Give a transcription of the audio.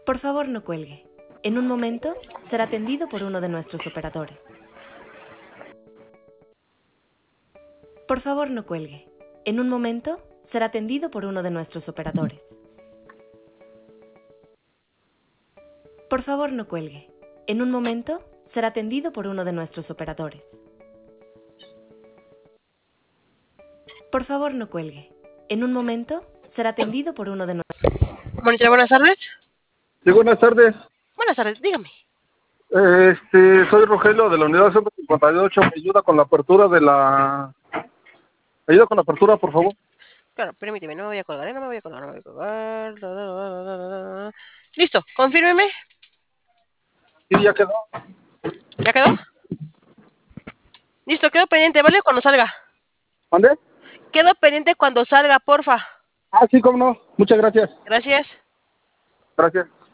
Por favor, no cuelgue. En un momento será atendido por uno de nuestros operadores. Por favor, no cuelgue. En un momento será atendido por uno de nuestros operadores. Por favor, no cuelgue. En un momento será atendido por uno de nuestros operadores. Por favor, no cuelgue. En un momento será atendido por uno de nuestros... Monitor, buenas tardes. Sí, buenas tardes. Buenas tardes, dígame. Soy Rogelio de la unidad 158. ¿Me ayuda con la apertura de la... ¿Me ayuda con la apertura, por favor? Claro, permíteme, no me voy a colgar, no me voy a colgar, no me voy a colgar. La, la, la, la, la, la. Listo, confírmeme. Sí, ya quedó. ¿Ya quedó? Listo, quedo pendiente, ¿vale? Cuando salga. ¿Mande? Quedo pendiente cuando salga, porfa. Ah, sí, cómo no. Muchas gracias. Gracias. Gracias.